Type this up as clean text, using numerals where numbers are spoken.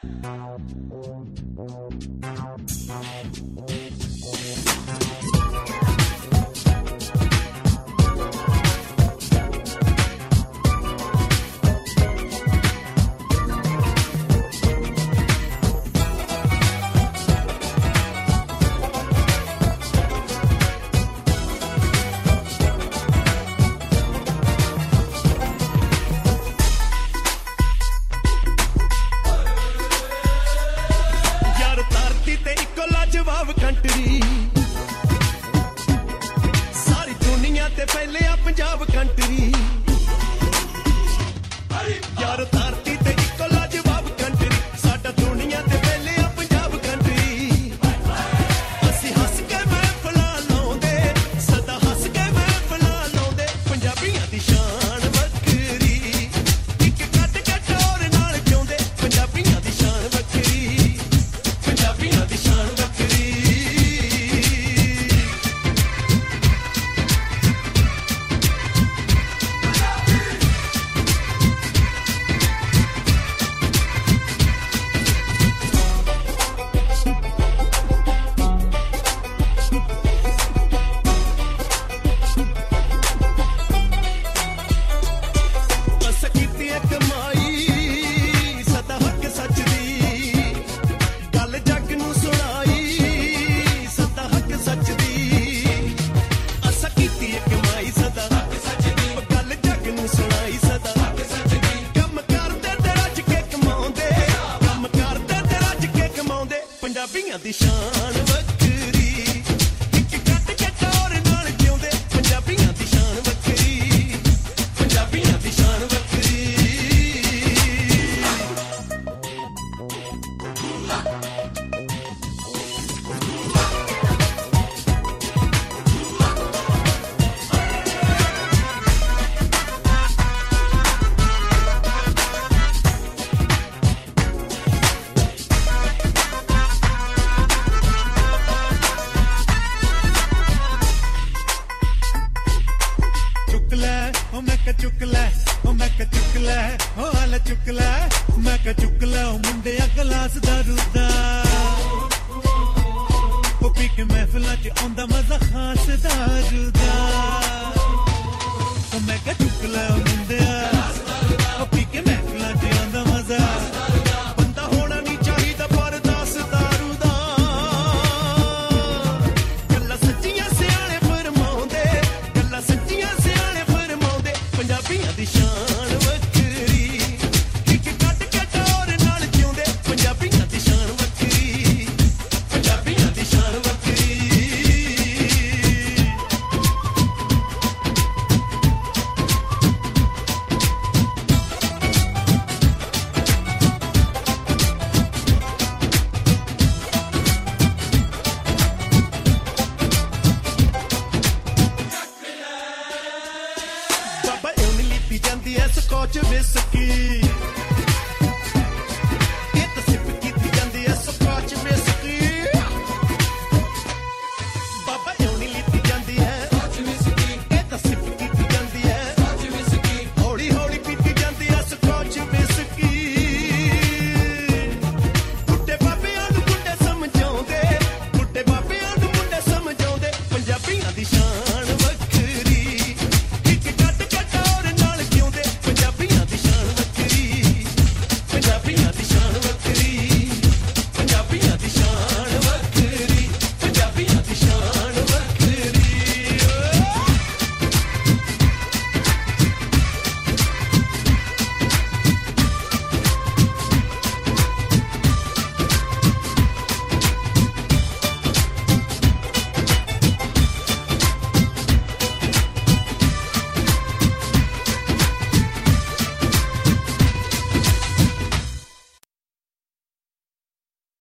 ਜਵਾਬ ਕੰਟਰੀ ਸਾਰੀ ਦੁਨੀਆ ਤੇ ਪਹਿਲੇ ਆ ਪੰਜਾਬ ਕੰਟਰੀ ਯਾਰ ਧਰਤੀ ਤੇ ਇੱਕੋ ਲਾਜਵਾਬ ਕੰਟਰੀ ਸਾਡਾ ਦੁਨੀਆ ਤੇ ਪਹਿਲੇ ਆ ਪੰਜਾਬ ਕੰਟਰੀ ਅਸੀਂ ਹੱਸ ਕੇ ਮਹਿਫਲਾਂ ਲਾਉਂਦੇ ਸਦਾ ਹੱਸ ਕੇ ਮਹਿਫਲਾਂ ਲਾਉਂਦੇ ਪੰਜਾਬੀਆਂ ਦੀ ਸ਼ਾਨ ਵੱਖਰੀ ਇੱਕ ਕੱਟ ਕੇ ਟੋਰ ਨਾਲ ਜਿਉਂਦੇ ਪੰਜਾਬੀਆਂ ਦੀ ਸ਼ਾਨ ਵੱਖਰੀ ਪੰਜਾਬੀਆਂ ਦੀ ਸ਼ਾਨ ਪੰਜਾਬੀਆਂ ਦੀ ਸ਼ਾਨ ਵੱਖਰੀ ਇੱਕ ਕੱਟ ਕੇ ਟੋਰ ਨਾਲ ਜਿਉਂਦੇ ਪੰਜਾਬੀਆਂ ਦੀ ਸ਼ਾਨ ਵੱਖਰੀ ਪੰਜਾਬੀਆਂ ਦੀ ਸ਼ਾਨ ਵੱਖਰੀ ਚੁੱਕ ਲੈ ਉਹ ਮੈਂ ਕ ਚੁੱਕ ਲੈ ਉਹ ਹਾਲ ਚੁੱਕ ਲੈ ਮੈਂ ਕ ਚੁੱਕ ਲੈ ਉਹ ਮੁੰਡਿਆ ਗਲਾਸ ਦਾਰੂ ਦਾ ਉਹ ਪੀ ਕੇ ਮਹਿਫਲਾਂ 'ਚ ਆਉਂਦਾ ਮਜ਼ਾ ਖਾਸ ਦਾਰੂ ਦਾ ਉਹ ਮੈਂ ਕ ਚੁੱਕ ਲੈ ਉਹ ਮੁੰਡਿਆ ਉਹ ਪੀ ਕੇ ਮਹਿਫਲਾਂ 'ਚ ਆਉਂਦਾ ਮਜ਼ਾ ਬੰਦਾ ਹੋਣਾ ਨਹੀਂ ਚਾਹੀਦਾ ਪਰ ਦੱਸ ਦਾਰੂ ਦਾ ਗੱਲਾਂ ਸੱਚੀਆਂ ਸਿਆਣੇ ਫਰਮਾਉਂਦੇ ਗੱਲਾਂ ਸੱਚੀਆਂ ਸਿਆਣੇ ਫਰਮਾਉਂਦੇ ਪੰਜਾਬੀਆਂ ਦੀ ਸ਼ਾਨ ਵੱਖਰੀ ਇੱਕ ਕੱਟ ਕੇ ਟੋਰ ਨਾਲ ਜਿਉਂਦੇ ਪੰਜਾਬੀਆਂ ਦੀ ਸ਼ਾਨ ਵੱਖਰੀ ਪੰਜਾਬੀਆਂ ਦੀ ਸ਼ਾਨ ਵੱਖਰੀ ਬਾਬਾ ਇਉਂ ਨੀ ਲਿੱਤੀ ਜਾਂਦੀ ਐ ਸਕੋਚ ਵਿਸਕੀ